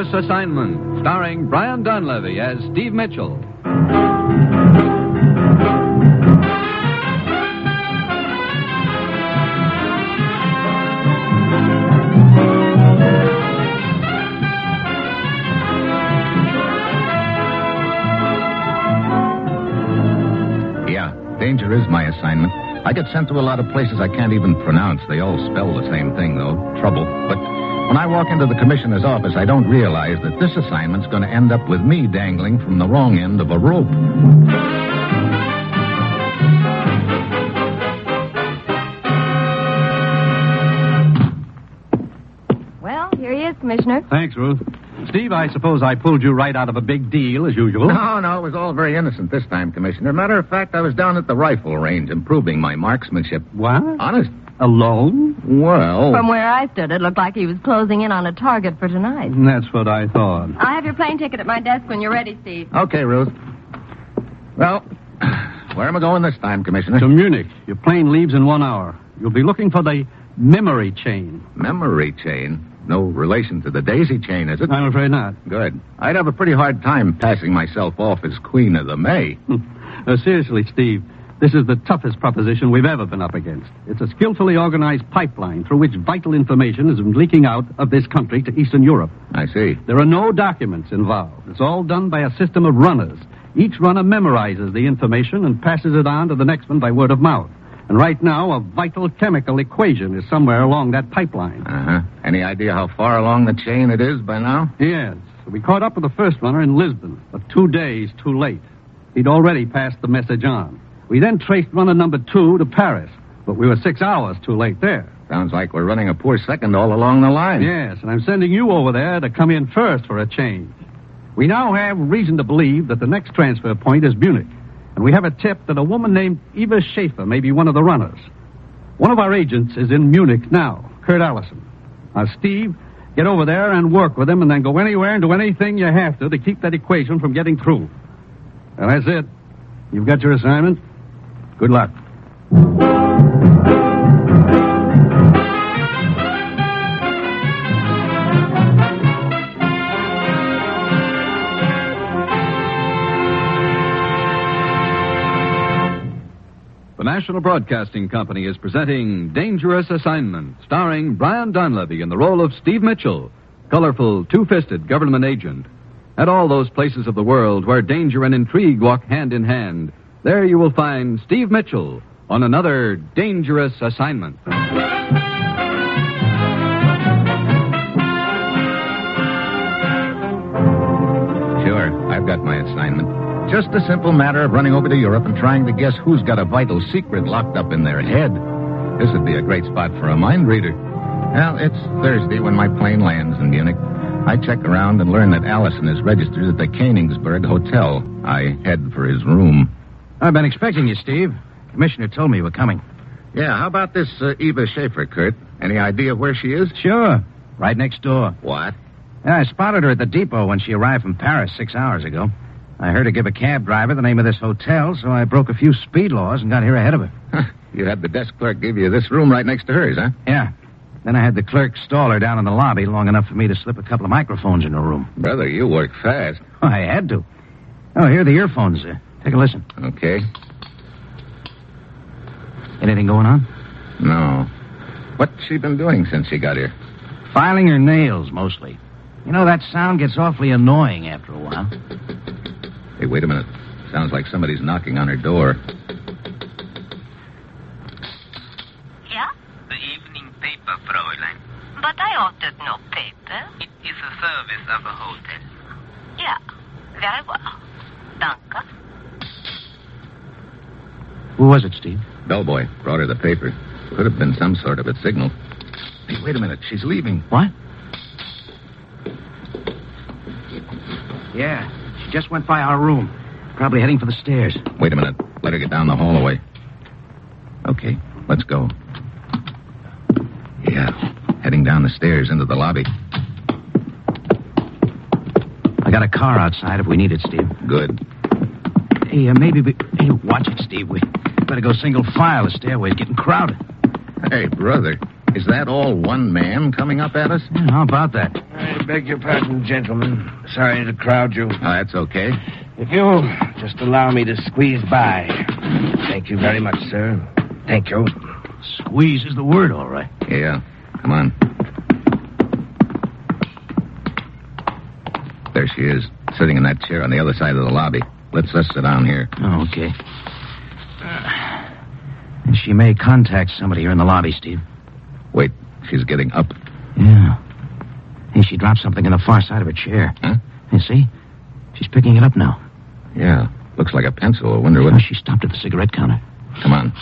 Dangerous Assignment, starring Brian Donlevy as Steve Mitchell. Danger is my assignment. I get sent to a lot of places I can't even pronounce. They all spell the same thing, though. Trouble. But when I walk into the commissioner's office, I don't realize that this assignment's going to end up with me dangling from the wrong end of a rope. Well, here he is, Commissioner. Thanks, Ruth. Steve, I suppose I pulled you right out of a big deal, as usual. No, it was all very innocent this time, Commissioner. Matter of fact, I was down at the rifle range improving my marksmanship. What? Honest. Alone? Well... From where I stood, it looked like he was closing in on a target for tonight. That's what I thought. I'll have your plane ticket at my desk when you're ready, Steve. Okay, Ruth. Well, where am I going this time, Commissioner? To Munich. Your plane leaves in 1 hour. You'll be looking for the memory chain. Memory chain? No relation to the daisy chain, is it? I'm afraid not. Good. I'd have a pretty hard time passing myself off as Queen of the May. Seriously, Steve, this is the toughest proposition we've ever been up against. It's a skillfully organized pipeline through which vital information is leaking out of this country to Eastern Europe. I see. There are no documents involved. It's all done by a system of runners. Each runner memorizes the information and passes it on to the next one by word of mouth. And right now, a vital chemical equation is somewhere along that pipeline. Uh-huh. Any idea how far along the chain it is by now? Yes. We caught up with the first runner in Lisbon, but 2 days too late. He'd already passed the message on. We then traced runner number 2 to Paris, but we were 6 hours too late there. Sounds like we're running a poor second all along the line. Yes, and I'm sending you over there to come in first for a change. We now have reason to believe that the next transfer point is Munich. And we have a tip that a woman named Eva Schaefer may be one of the runners. One of our agents is in Munich now, Kurt Allison. Now, Steve, get over there and work with him and then go anywhere and do anything you have to keep that equation from getting through. Well, that's it. You've got your assignment. Good luck. The National Broadcasting Company is presenting Dangerous Assignment, starring Brian Donlevy in the role of Steve Mitchell, colorful, two-fisted government agent. At all those places of the world where danger and intrigue walk hand in hand, there you will find Steve Mitchell on another Dangerous Assignment. Sure, I've got my assignment. Just a simple matter of running over to Europe and trying to guess who's got a vital secret locked up in their head. This would be a great spot for a mind reader. Well, it's Thursday when my plane lands in Munich. I check around and learn that Allison is registered at the Königsberg Hotel. I head for his room. I've been expecting you, Steve. Commissioner told me you were coming. Yeah, how about this Eva Schaefer, Kurt? Any idea where she is? Sure. Right next door. What? Yeah, I spotted her at the depot when she arrived from Paris 6 hours ago. I heard her give a cab driver the name of this hotel, so I broke a few speed laws and got here ahead of her. You had the desk clerk give you this room right next to hers, huh? Yeah. Then I had the clerk stall her down in the lobby long enough for me to slip a couple of microphones in her room. Brother, you work fast. Oh, I had to. Oh, here are the earphones. Take a listen. Okay. Anything going on? No. What's she been doing since she got here? Filing her nails, mostly. You know, that sound gets awfully annoying after a while. Hey, wait a minute. Sounds like somebody's knocking on her door. Yeah? The evening paper, Fräulein. But I ordered no paper. It is a service of a hotel. Yeah, very well. Danke. Who was it, Steve? Bellboy brought her the paper. Could have been some sort of a signal. Hey, wait a minute. She's leaving. What? Yeah, she just went by our room. Probably heading for the stairs. Wait a minute. Let her get down the hallway. Okay, let's go. Yeah, heading down the stairs into the lobby. I got a car outside if we need it, Steve. Good. Hey, Hey, watch it, Steve. We better go single file. The stairway's getting crowded. Hey, brother. Is that all one man coming up at us? Yeah, how about that? I beg your pardon, gentlemen. Sorry to crowd you. Oh, that's okay. If you'll just allow me to squeeze by. Thank you very much, sir. Thank you. Squeeze is the word, all right. Yeah. Come on. There she is, sitting in that chair on the other side of the lobby. Let's sit down here. Oh, okay. And she may contact somebody here in the lobby, Steve. Wait, she's getting up. Yeah. Hey, she dropped something in the far side of her chair. Huh? You see? She's picking it up now. Yeah, looks like a pencil. I wonder what... Oh, she stopped at the cigarette counter. Come on.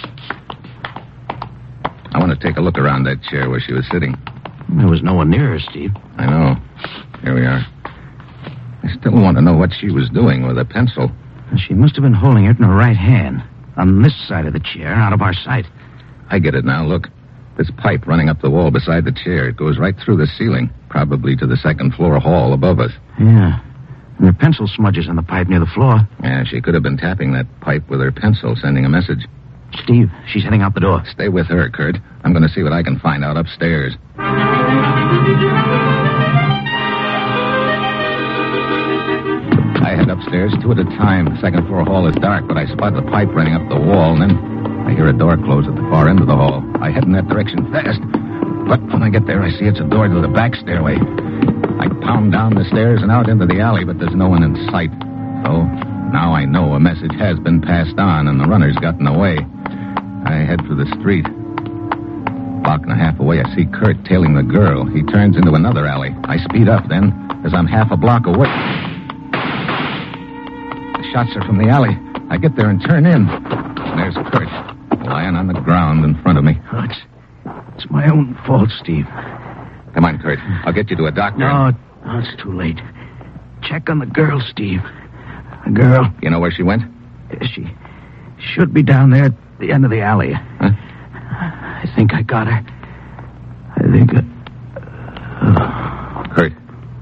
I want to take a look around that chair where she was sitting. There was no one near her, Steve. I know. Here we are. I still want to know what she was doing with a pencil. She must have been holding it in her right hand, on this side of the chair, out of our sight. I get it now. Look. This pipe running up the wall beside the chair. It goes right through the ceiling, probably to the second floor hall above us. Yeah. And there are pencil smudges on the pipe near the floor. Yeah, she could have been tapping that pipe with her pencil, sending a message. Steve, she's heading out the door. Stay with her, Kurt. I'm going to see what I can find out upstairs. I head upstairs 2 at a time. The second floor hall is dark, but I spot the pipe running up the wall, and then I hear a door close at the far end of the hall. I head in that direction fast, but when I get there, I see it's a door to the back stairway. I pound down the stairs and out into the alley, but there's no one in sight. So now I know a message has been passed on, and the runner's gotten away. I head for the street. Block and a half away, I see Kurt tailing the girl. He turns into another alley. I speed up then, as I'm half a block away. The shots are from the alley. I get there and turn in. There's Kurt, lying on the ground in front of me. Oh, it's my own fault, Steve. Come on, Kurt. I'll get you to a doctor. No, it's too late. Check on the girl, Steve. The girl. You know where she went? She should be down there at the end of the alley. Huh? I think I got her. Kurt.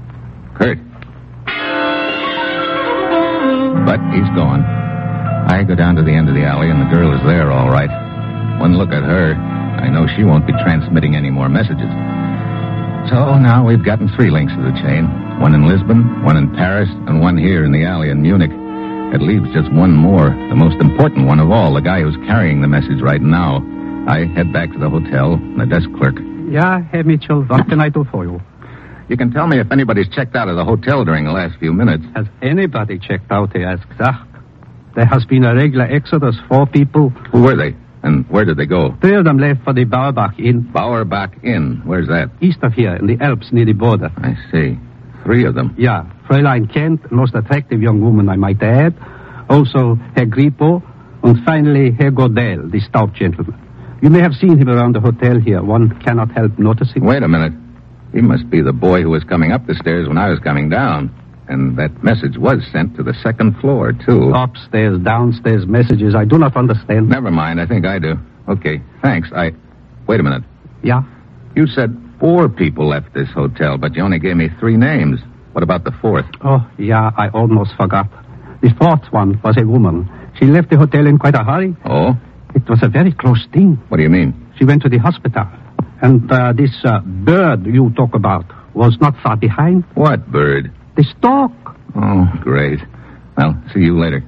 But he's gone. I go down to the end of the alley, and the girl is there, all right. One look at her, I know she won't be transmitting any more messages. So now we've gotten 3 links to the chain. One in Lisbon, one in Paris, and one here in the alley in Munich. It leaves just one more, the most important one of all, the guy who's carrying the message right now. I head back to the hotel, and the desk clerk. Yeah, Herr Mitchell, what can I do for you? You can tell me if anybody's checked out of the hotel during the last few minutes. Has anybody checked out, he asks. There has been a regular exodus, 4 people. Who were they? And where did they go? 3 of them left for the Bauerbach Inn. Bauerbach Inn. Where's that? East of here, in the Alps, near the border. I see. 3 of them. Yeah, Fräulein Kent, most attractive young woman, I might add. Also, Herr Grippo. And finally, Herr Godel, the stout gentleman. You may have seen him around the hotel here. One cannot help noticing. Wait a minute. He must be the boy who was coming up the stairs when I was coming down. And that message was sent to the second floor, too. Upstairs, downstairs messages. I do not understand. Never mind. I think I do. Okay. Thanks. Wait a minute. Yeah? You said 4 people left this hotel, but you only gave me 3 names. What about the 4th? Oh, yeah, I almost forgot. The 4th one was a woman. She left the hotel in quite a hurry. Oh? It was a very close thing. What do you mean? She went to the hospital. And this bird you talk about was not far behind. What bird? The stork. Oh, great. Well, see you later.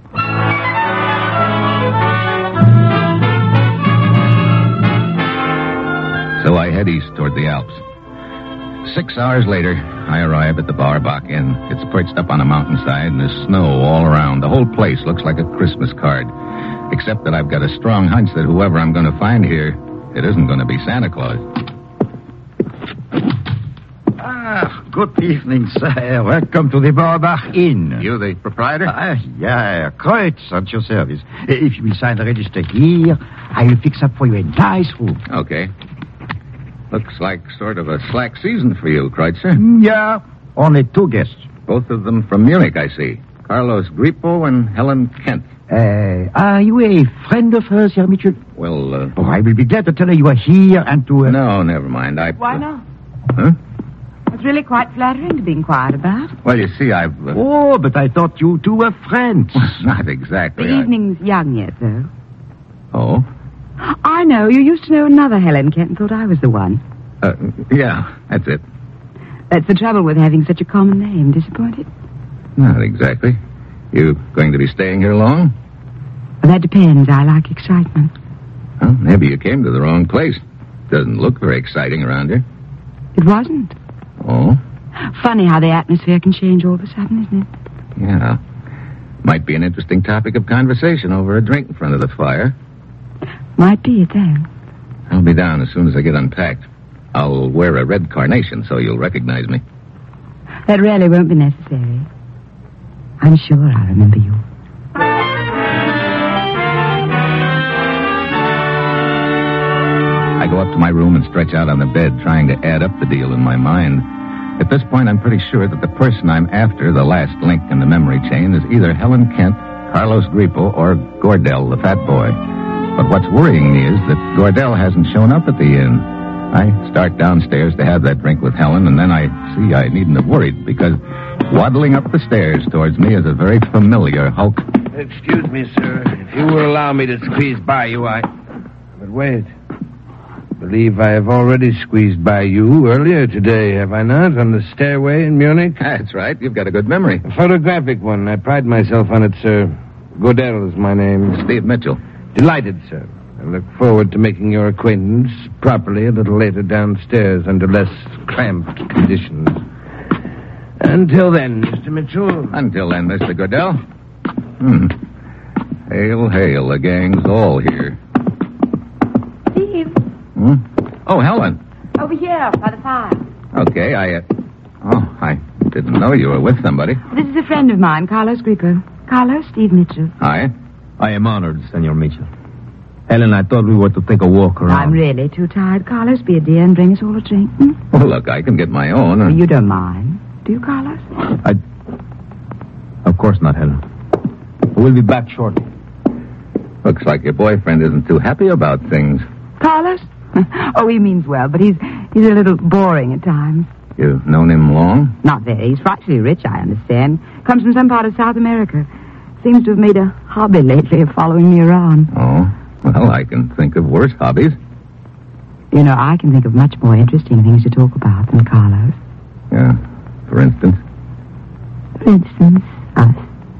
So I head east toward the Alps. 6 hours later, I arrive at the Bauerbach Inn. It's perched up on a mountainside, and there's snow all around. The whole place looks like a Christmas card. Except that I've got a strong hunch that whoever I'm going to find here, it isn't going to be Santa Claus. Good evening, sir. Welcome to the Bauerbach Inn. You the proprietor? Yeah, quite at your service. If you will sign the register here, I will fix up for you a nice room. Okay. Looks like sort of a slack season for you, Kreutzer. Yeah, only 2 guests. Both of them from Munich, I see. Carlos Grippo and Helen Kent. Are you a friend of hers, Herr Mitchell? Well, I will be glad to tell her you are here and to... No, never mind. Why not? Huh? It's really quite flattering to be inquired about. Well, you see, I've... Oh, but I thought you 2 were friends. Not exactly. The evening's young yet, though. Oh? I I know. You used to know another Helen Kent and thought I was the one. Yeah, that's it. That's the trouble with having such a common name. Disappointed? Not exactly. You going to be staying here long? Well, that depends. I like excitement. Well, maybe you came to the wrong place. Doesn't look very exciting around here. It wasn't. Oh? Funny how the atmosphere can change all of a sudden, isn't it? Yeah. Might be an interesting topic of conversation over a drink in front of the fire. Might be it then. I'll be down as soon as I get unpacked. I'll wear a red carnation so you'll recognize me. That really won't be necessary. I'm sure I'll remember you. I go up to my room and stretch out on the bed, trying to add up the deal in my mind. At this point, I'm pretty sure that the person I'm after, the last link in the memory chain, is either Helen Kent, Carlos Grippo, or Gordell, the fat boy. But what's worrying me is that Gordell hasn't shown up at the inn. I start downstairs to have that drink with Helen, and then I see I needn't have worried, because waddling up the stairs towards me is a very familiar hulk. Excuse me, sir. If you will allow me to squeeze by you, But wait. I believe I have already squeezed by you earlier today, have I not, on the stairway in Munich? That's right. You've got a good memory. A photographic one. I pride myself on it, sir. Gordell is my name. Steve Mitchell. Delighted, sir. I look forward to making your acquaintance properly a little later downstairs under less cramped conditions. Until then, Mr. Mitchell. Until then, Mr. Gordell. Hail, hail, the gang's all here. Steve. Oh, Helen. Over here, by the fire. Okay, I didn't know you were with somebody. This is a friend of mine, Carlos Grippo. Carlos, Steve Mitchell. Hi. I am honored, Senor Mitchell. Helen, I thought we were to take a walk around. I'm really too tired. Carlos, be a dear and bring us all a drink. Well, look, I can get my own. Well, you don't mind, do you, Carlos? Of course not, Helen. We'll be back shortly. Looks like your boyfriend isn't too happy about things. Carlos? Oh, he means well, but he's a little boring at times. You've known him long? Not very. He's frightfully rich, I understand. Comes from some part of South America. Seems to have made a hobby lately of following me around. Oh, well, I can think of worse hobbies. You know, I can think of much more interesting things to talk about than Carlos. Yeah, for instance? For instance, us.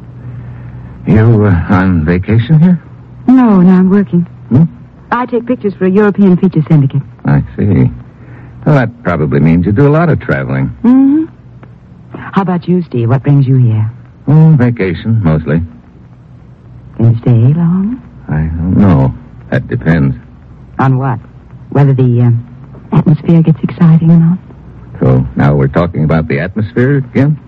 You on vacation here? No, I'm working. I take pictures for a European feature syndicate. I see. Well, that probably means you do a lot of traveling. How about you, Steve? What brings you here? Vacation, mostly. Can you stay long? I don't know. That depends. On what? Whether the atmosphere gets exciting or not? So now we're talking about the atmosphere again?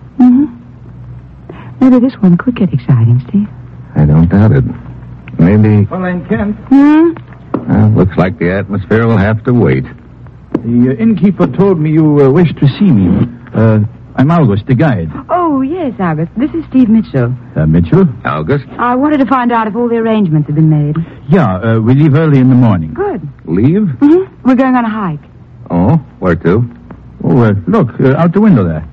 Maybe this one could get exciting, Steve. I don't doubt it. Maybe... Fräulein Kent. Well, looks like the atmosphere will have to wait. The innkeeper told me you wished to see me. I'm August, the guide. Oh, yes, August. This is Steve Mitchell. Mitchell? August? I wanted to find out if all the arrangements have been made. Yeah, we leave early in the morning. Good. Leave? We're going on a hike. Oh, where to? Oh, look, out the window there.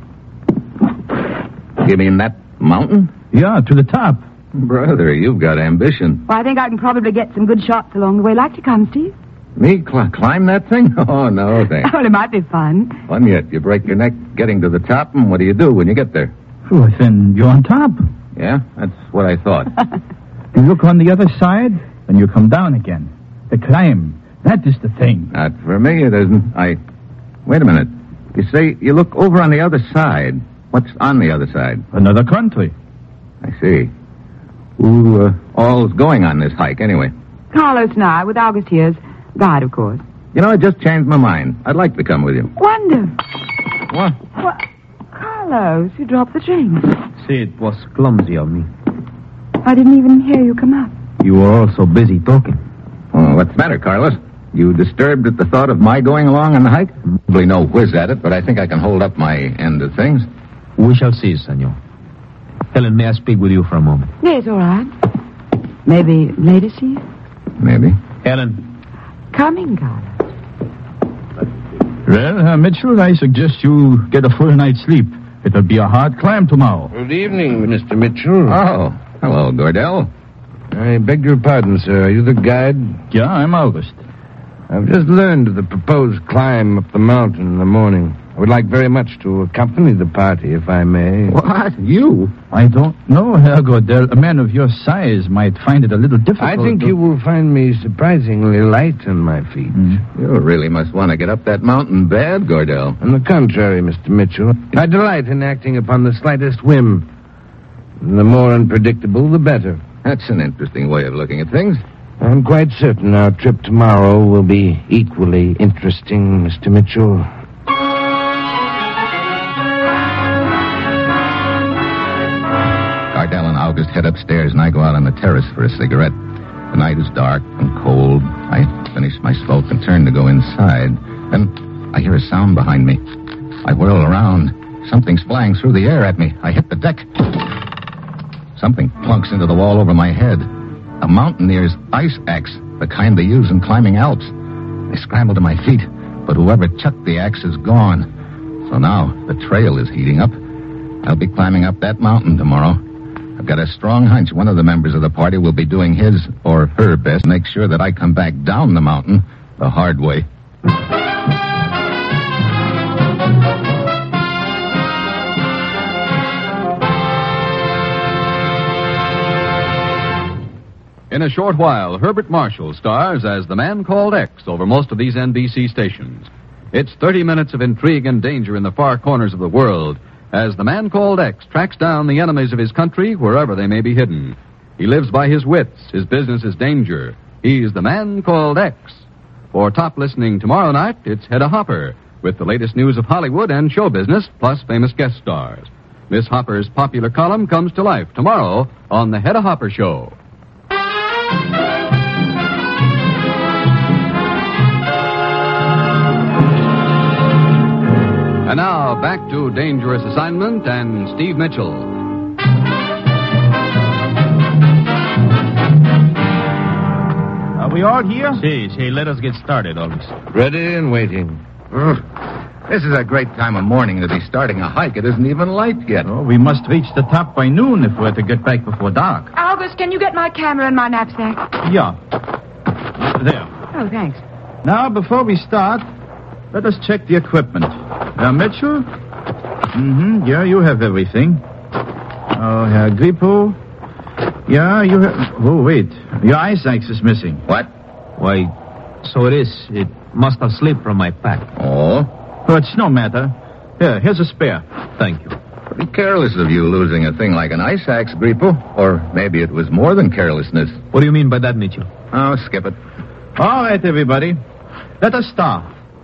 You mean that mountain? Yeah, to the top. Brother, you've got ambition. Well, I think I can probably get some good shots along the way. Like to come, Steve? Me climb that thing? Oh, no, thanks. Well, it might be fun. Fun yet. You break your neck getting to the top, and what do you do when you get there? Oh, then you're on top. Yeah, that's what I thought. You look on the other side, and you come down again. The climb, that is the thing. Not for me, it isn't. Wait a minute. You say you look over on the other side. What's on the other side? Another country. I see. Who all's going on this hike, anyway? Carlos and I, with August here's guide, of course. You know, I just changed my mind. I'd like to come with you. Wonderful. What? Carlos, you dropped the drink. See, it was clumsy of me. I didn't even hear you come up. You were all so busy talking. Oh, what's the matter, Carlos? You disturbed at the thought of my going along on the hike? Probably no whiz at it, but I think I can hold up my end of things. We shall see, senor. Helen, may I speak with you for a moment? Yes, all right. Maybe later, Steve? Maybe. Helen. Coming, Carlos. Well, Mitchell, I suggest you get a full night's sleep. It'll be a hard climb tomorrow. Good evening, Mr. Mitchell. Oh, hello, Gordell. I beg your pardon, sir. Are you the guide? Yeah, I'm August. I've just learned of the proposed climb up the mountain in the morning. I would like very much to accompany the party, if I may. What? You? I don't know, Herr Godel. A man of your size might find it a little difficult. I think you will find me surprisingly light on my feet. You really must want to get up that mountain bad, Gordell. On the contrary, Mr. Mitchell, I delight in acting upon the slightest whim. The more unpredictable, the better. That's an interesting way of looking at things. I'm quite certain our trip tomorrow will be equally interesting, Mr. Mitchell. Gardell and August head upstairs, and I go out on the terrace for a cigarette. The night is dark and cold. I finish my smoke and turn to go inside. Then I hear a sound behind me. I whirl around. Something's flying through the air at me. I hit the deck. Something plunks into the wall over my head. A mountaineer's ice axe, the kind they use in climbing Alps. I scramble to my feet, but whoever chucked the axe is gone. So now the trail is heating up. I'll be climbing up that mountain tomorrow. I've got a strong hunch one of the members of the party will be doing his or her best to make sure that I come back down the mountain the hard way. In a short while, Herbert Marshall stars as the man called X over most of these NBC stations. It's 30 minutes of intrigue and danger in the far corners of the world as the man called X tracks down the enemies of his country wherever they may be hidden. He lives by his wits. His business is danger. He's the man called X. For top listening tomorrow night, it's Hedda Hopper with the latest news of Hollywood and show business, plus famous guest stars. Miss Hopper's popular column comes to life tomorrow on The Hedda Hopper Show. And now, back to Dangerous Assignment and Steve Mitchell. Are we all here? See, let us get started, August. Ready and waiting. This is a great time of morning to be starting a hike. It isn't even light yet. Oh, we must reach the top by noon if we're to get back before dark. August, can you get my camera and my knapsack? Yeah. There. Oh, thanks. Now, before we start, let us check the equipment. Mitchell? Yeah, you have everything. Oh, Herr Grippo? Yeah, you have... Oh, wait. Your ice axe is missing. What? Why, so it is. It must have slipped from my pack. Oh? Oh, it's no matter. Here's a spare. Thank you. Pretty careless of you losing a thing like an ice axe, Grippo. Or maybe it was more than carelessness. What do you mean by that, Mitchell? Oh, skip it. All right, everybody. Let us start.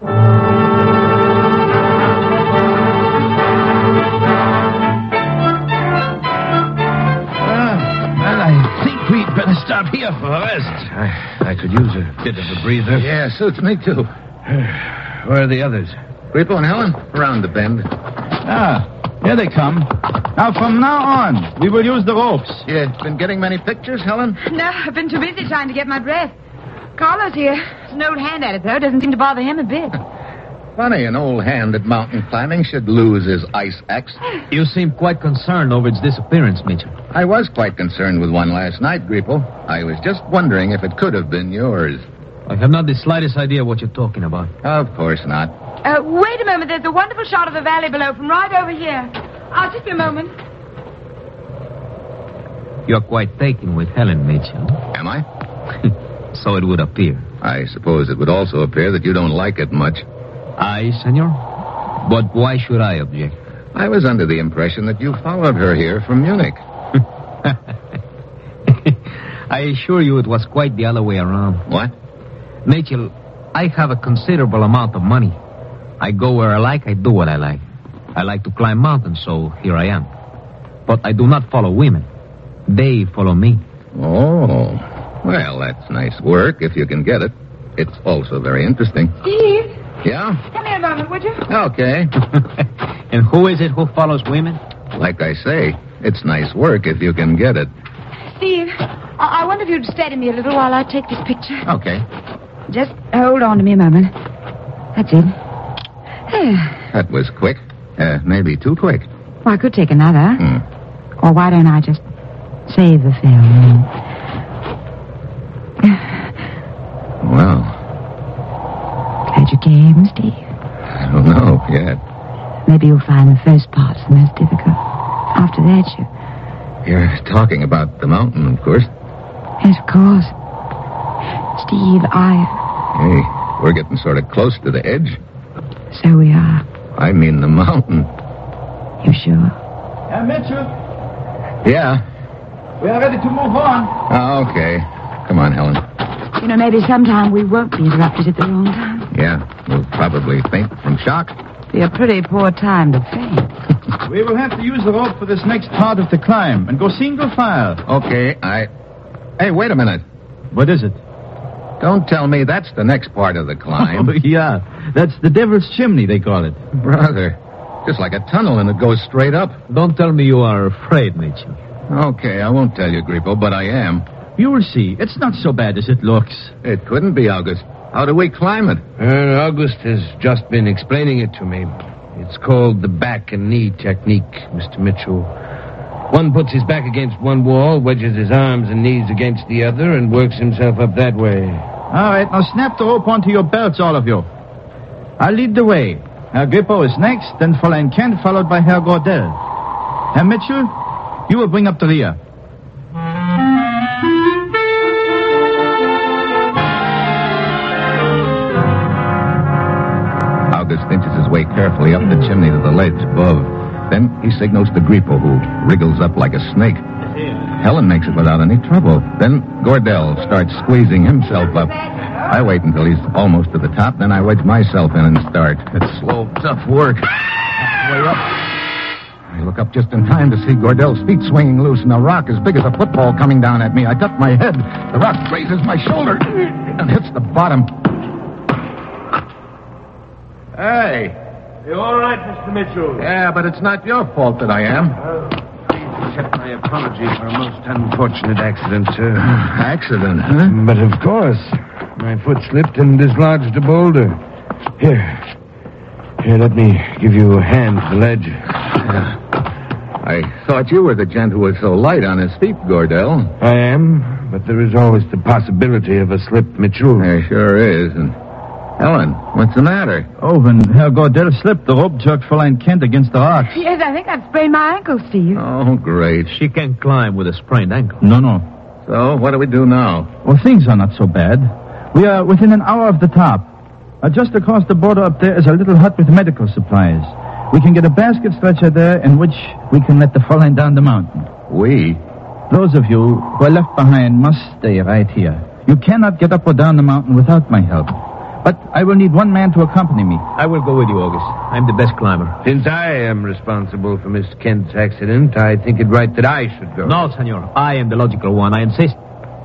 We'd better stop here for a rest. I could use a bit of a breather. Yeah, suits me too. Where are the others? Grippo and Helen, around the bend. Here they come. Now, from now on, we will use the ropes. You been getting many pictures, Helen? No, I've been too busy trying to get my breath. Carlos here. He's an old hand at it, though. Doesn't seem to bother him a bit. Funny, an old hand at mountain climbing should lose his ice axe. You seem quite concerned over its disappearance, Mitchell. I was quite concerned with one last night, Grippo. I was just wondering if it could have been yours. I have not the slightest idea what you're talking about. Of course not. Wait a moment. There's a wonderful shot of the valley below from right over here. I'll just be a moment. You're quite taken with Helen, Mitchell. Am I? So it would appear. I suppose it would also appear that you don't like it much. I, senor? But why should I object? I was under the impression that you followed her here from Munich. I assure you it was quite the other way around. What? Mitchell, I have a considerable amount of money. I go where I like, I do what I like. I like to climb mountains, so here I am. But I do not follow women. They follow me. Oh, well, that's nice work if you can get it. It's also very interesting. Steve? Yeah? Come here a moment, would you? Okay. And who is it who follows women? Like I say, it's nice work if you can get it. Steve, I wonder if you'd steady me a little while I take this picture. Okay. Just hold on to me a moment. That's it. That was quick. Maybe too quick. Well, I could take another. Or why don't I just save the film? Well, at your game, Steve? I don't know yet. Maybe you'll find the first part's the most difficult. After that, You're talking about the mountain, of course. Yes, of course. Steve, Hey, we're getting sort of close to the edge. So we are. I mean the mountain. You sure? Mitchell, Yeah. we are ready to move on. Oh, okay. Come on, Helen. You know, maybe sometime we won't be interrupted at the wrong time. Yeah, we'll probably faint from shock. Be a pretty poor time to faint. We will have to use the rope for this next part of the climb and go single file. Okay, Hey, wait a minute. What is it? Don't tell me that's the next part of the climb. Oh, yeah. That's the Devil's Chimney, they call it. Brother, just like a tunnel and it goes straight up. Don't tell me you are afraid, Mitchell. Okay, I won't tell you, Grippo, but I am. You will see. It's not so bad as it looks. It couldn't be, August. How do we climb it? August has just been explaining it to me. It's called the back and knee technique, Mr. Mitchell. One puts his back against one wall, wedges his arms and knees against the other, and works himself up that way. All right, now snap the rope onto your belts, all of you. I'll lead the way. Herr Grippo is next, then Fräulein Kent, followed by Herr Gordell. Herr Mitchell, you will bring up the rear. August inches his way carefully up the chimney to the ledge above. Then he signals to Grippo, who wriggles up like a snake. Helen makes it without any trouble. Then Gordell starts squeezing himself up. I wait until he's almost to the top, then I wedge myself in and start. It's slow, tough work. Way up. I look up just in time to see Gordell's feet swinging loose and a rock as big as a football coming down at me. I duck my head. The rock grazes my shoulder and hits the bottom. Hey. You all right, Mr. Mitchell? Yeah, but it's not your fault that I am. Please accept my apology for a most unfortunate accident, sir. Accident, huh? But of course. My foot slipped and dislodged a boulder. Here, let me give you a hand to the ledge. I thought you were the gent who was so light on his feet, Gordell. I am, but there is always the possibility of a slip, Mitchell. There sure is, and... Helen, what's the matter? Oh, when Herr Gordell slipped, the rope jerked Fräulein Kent against the rocks. Yes, I think I've sprained my ankle, Steve. Oh, great. She can't climb with a sprained ankle. No. So, what do we do now? Well, things are not so bad. We are within an hour of the top. Just across the border up there is a little hut with medical supplies. We can get a basket stretcher there in which we can let the Fräulein down the mountain. We? Those of you who are left behind must stay right here. You cannot get up or down the mountain without my help. But I will need one man to accompany me. I will go with you, August. I'm the best climber. Since I am responsible for Miss Kent's accident, I think it right that I should go. No, senor. I am the logical one. I insist.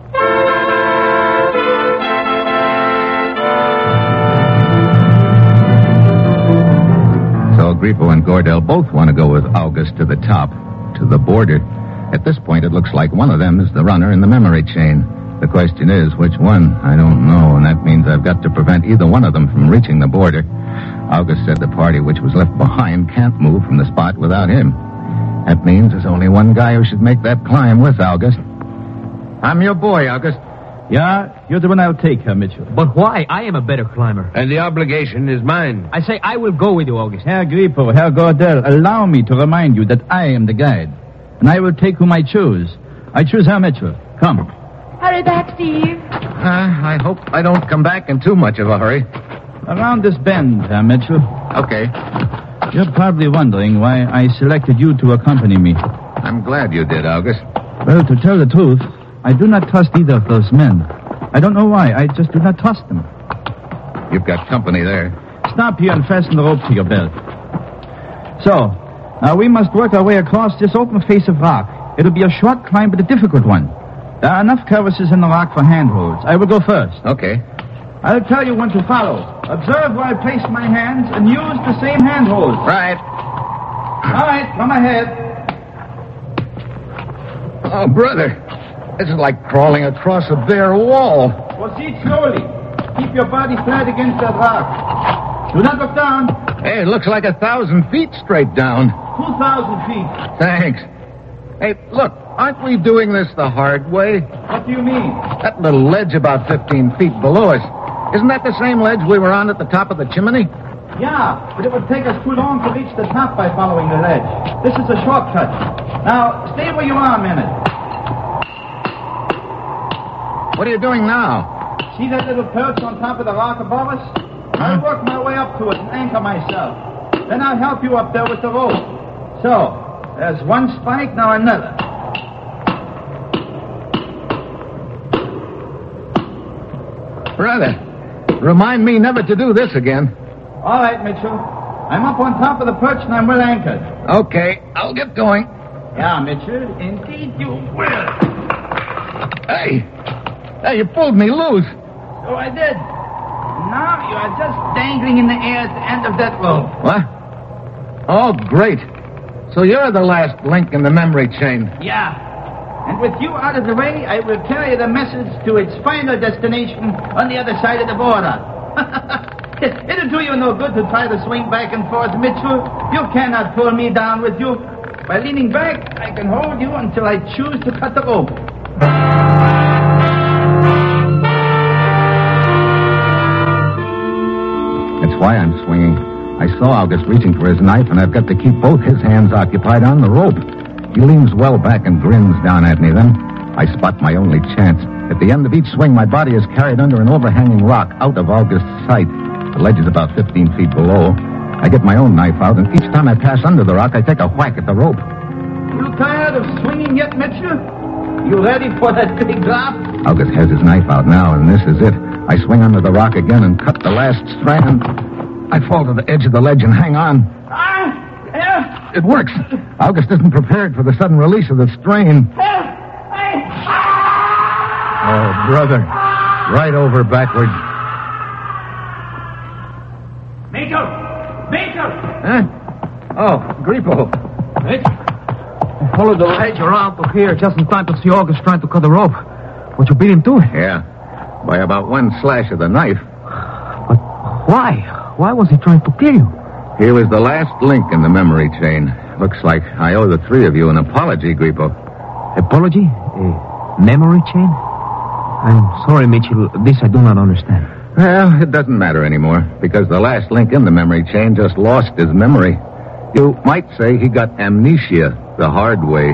So Grippo and Gordell both want to go with August to the top, to the border. At this point, it looks like one of them is the runner in the memory chain. The question is, which one? I don't know, and that means I've got to prevent either one of them from reaching the border. August said the party which was left behind can't move from the spot without him. That means there's only one guy who should make that climb with August. I'm your boy, August. Yeah, you're the one I'll take, Herr Mitchell. But why? I am a better climber. And the obligation is mine. I say I will go with you, August. Herr Grippo, Herr Gordell, allow me to remind you that I am the guide. And I will take whom I choose. I choose Herr Mitchell. Come. Hurry back, Steve. I hope I don't come back in too much of a hurry. Around this bend, Herr Mitchell. Okay. You're probably wondering why I selected you to accompany me. I'm glad you did, August. Well, to tell the truth, I do not trust either of those men. I don't know why. I just do not trust them. You've got company there. Stop here and fasten the rope to your belt. So, now we must work our way across this open face of rock. It'll be a short climb, but a difficult one. There are enough crevices in the rock for handholds. I will go first. Okay. I'll tell you when to follow. Observe where I place my hands and use the same handholds. Right. All right, come ahead. Oh, brother. This is like crawling across a bare wall. Proceed slowly. Keep your body flat against that rock. Do not look down. Hey, it looks like 1,000 feet straight down. 2,000 feet. Thanks. Hey, look, aren't we doing this the hard way? What do you mean? That little ledge about 15 feet below us. Isn't that the same ledge we were on at the top of the chimney? Yeah, but it would take us too long to reach the top by following the ledge. This is a shortcut. Now, stay where you are a minute. What are you doing now? See that little perch on top of the rock above us? I'll work my way up to it and anchor myself. Then I'll help you up there with the rope. So, there's one spike, now another. Brother, remind me never to do this again. All right, Mitchell. I'm up on top of the perch and I'm well anchored. Okay, I'll get going. Yeah, Mitchell, indeed you will. Hey, you pulled me loose. So I did. Now you are just dangling in the air at the end of that rope. What? Oh, great. So you're the last link in the memory chain. Yeah. And with you out of the way, I will carry the message to its final destination on the other side of the border. It'll do you no good to try to swing back and forth, Mitchell. You cannot pull me down with you. By leaning back, I can hold you until I choose to cut the rope. That's why I'm swinging. I saw August reaching for his knife, and I've got to keep both his hands occupied on the rope. He leans well back and grins down at me. Then I spot my only chance. At the end of each swing, my body is carried under an overhanging rock out of August's sight. The ledge is about 15 feet below. I get my own knife out, and each time I pass under the rock, I take a whack at the rope. You tired of swinging yet, Mitchell? You ready for that big drop? August has his knife out now, and this is it. I swing under the rock again and cut the last strand. I fall to the edge of the ledge and hang on. It works. August isn't prepared for the sudden release of the strain. Oh, brother. Right over backward. Mitchell! Huh? Oh, Grippo. I followed the ledge around to here just in time to see August trying to cut the rope. Would you beat him to it? Yeah. By about one slash of the knife. But why? Why was he trying to kill you? He was the last link in the memory chain. Looks like I owe the three of you an apology, Grippo. Apology? A memory chain? I'm sorry, Mitchell. This I do not understand. Well, it doesn't matter anymore, because the last link in the memory chain just lost his memory. You might say he got amnesia the hard way.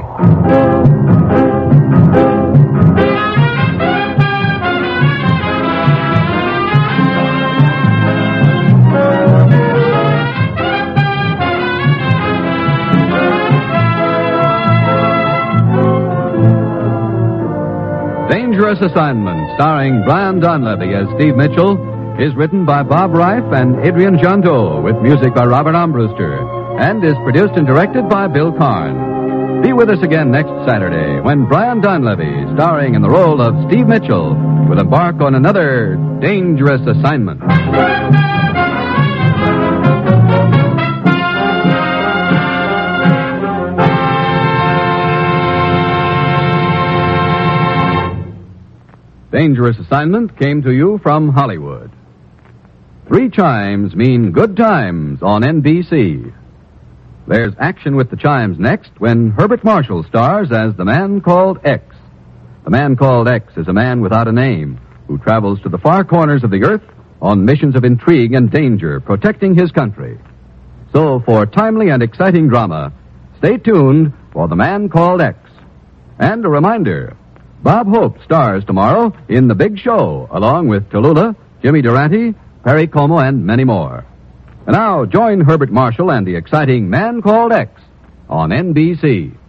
Dangerous Assignment, starring Brian Donlevy as Steve Mitchell, is written by Bob Reif and Adrian Jondeau, with music by Robert Armbruster, and is produced and directed by Bill Karn. Be with us again next Saturday when Brian Donlevy, starring in the role of Steve Mitchell, will embark on another dangerous assignment. Dangerous Assignment came to you from Hollywood. 3 chimes mean good times on NBC. There's action with the chimes next when Herbert Marshall stars as the Man Called X. The Man Called X is a man without a name who travels to the far corners of the earth on missions of intrigue and danger, protecting his country. So for timely and exciting drama, stay tuned for The Man Called X. And a reminder, Bob Hope stars tomorrow in The Big Show, along with Tallulah, Jimmy Durante, Perry Como, and many more. And now, join Herbert Marshall and the exciting Man Called X on NBC.